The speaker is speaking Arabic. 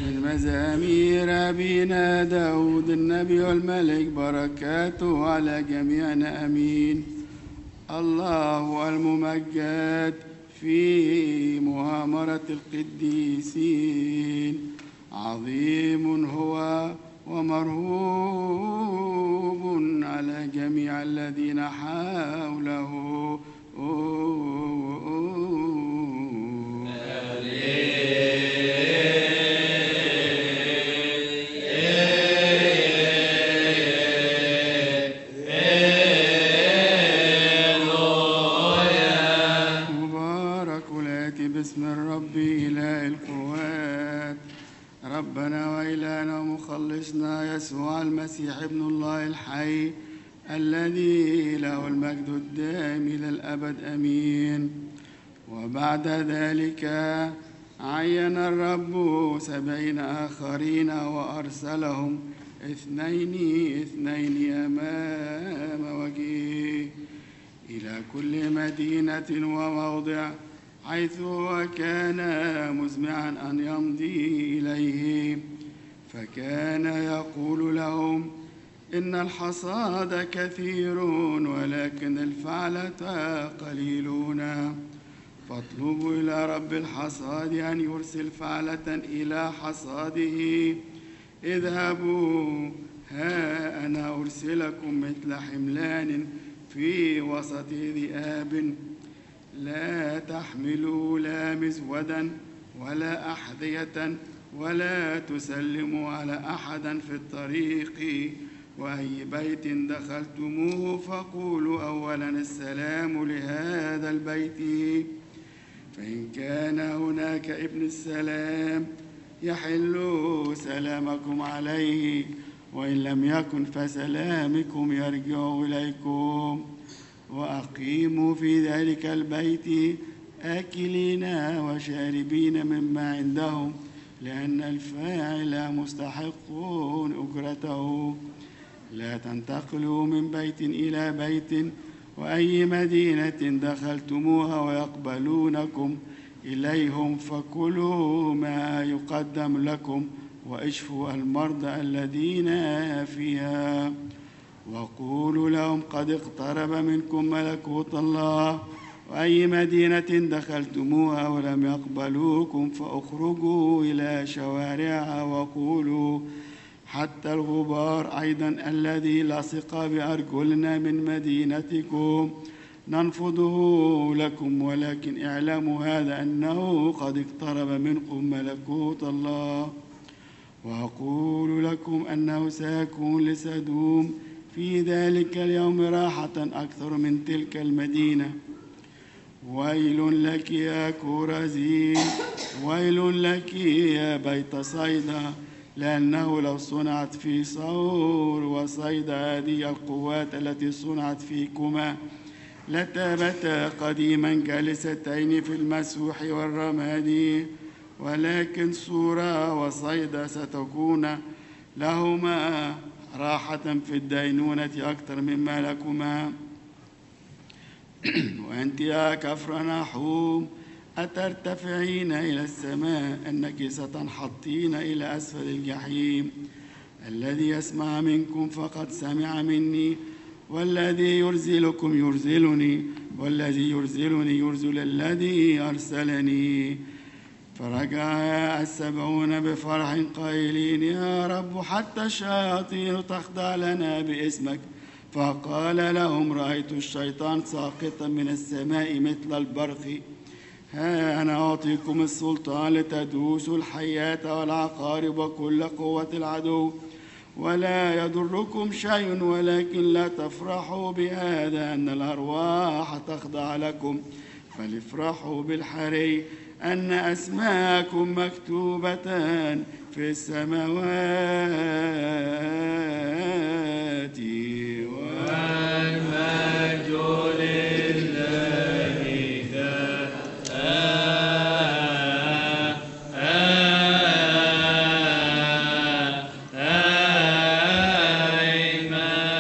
من مزامير أبينا داود النبي والملك، بركاته على جميعنا أمين. الله الممجد في مؤامرة القديسين، عظيم هو ومرهوب على جميع الذين حوله. باسم الرب إله القوات، ربنا وإلهنا ومخلصنا يسوع المسيح ابن الله الحي، الذي له المجد الدائم إلى الأبد آمين. وبعد ذلك عين الرب 70 آخرين وأرسلهم 2 أمام وجهه إلى كل مدينة وموضع حيث كان مزمعا أن يمضي إليه، فكان يقول لهم: إن الحصاد كثير ولكن الفعلة قليلون، فاطلبوا إلى رب الحصاد أن يرسل فعلة إلى حصاده. اذهبوا، ها أنا أرسلكم مثل حملان في وسط ذئاب، لا تحملوا لا مزودا ولا أحذية ولا تسلموا على أحد في الطريق، وأي بيت دخلتموه فقولوا أولا السلام لهذا البيت. فإن كان هناك ابن السلام يحل سلامكم عليه، وإن لم يكن فسلامكم يرجع إليكم. وأقيموا في ذلك البيت آكلين وشاربين مما عندهم، لأن الفاعل مستحق أجرته. لا تنتقلوا من بيت إلى بيت، وأي مدينة دخلتموها ويقبلونكم إليهم فكلوا ما يقدم لكم، واشفوا المرضى الذين فيها، وقولوا لهم: قد اقترب منكم ملكوت الله. وأي مدينة دخلتموها ولم يقبلوكم فاخرجوا إلى شوارعها، وقولوا: حتى الغبار أيضا الذي لصق بأرجلنا من مدينتكم ننفضه لكم، ولكن اعلموا هذا أنه قد اقترب منكم ملكوت الله. وأقول لكم أنه سيكون لسدوم في ذلك اليوم راحة أكثر من تلك المدينة. ويل لك يا كورزين، ويل لك يا بيت صيدا، لأنه لو صنعت في صور وصيدا هذه القوات التي صنعت فيكما لتابتا قديما جالستين في المسوح والرماد، ولكن صورة وصيدا ستكون لهما راحة في الدينونة أكثر مما لكما. وأنت يا كفرناحوم أترتفعين إلى السماء، أنك ستنحطين إلى أسفل الجحيم. الذي يسمع منكم فقد سمع مني، والذي يرسلكم يرسلني، والذي يرسلني يرسل الذي أرسلني. فرجع 70 بفرح قائلين: يا رب، حتى الشياطين تخضع لنا باسمك. فقال لهم: رأيت الشيطان ساقطا من السماء مثل البرق. ها أنا أعطيكم السلطان لتدوسوا الحيات والعقارب وكل قوة العدو، ولا يضركم شيء. ولكن لا تفرحوا بهذا أن الأرواح تخضع لكم، بل افرحوا بالحري أن أسماءكم مكتوبة في السماوات.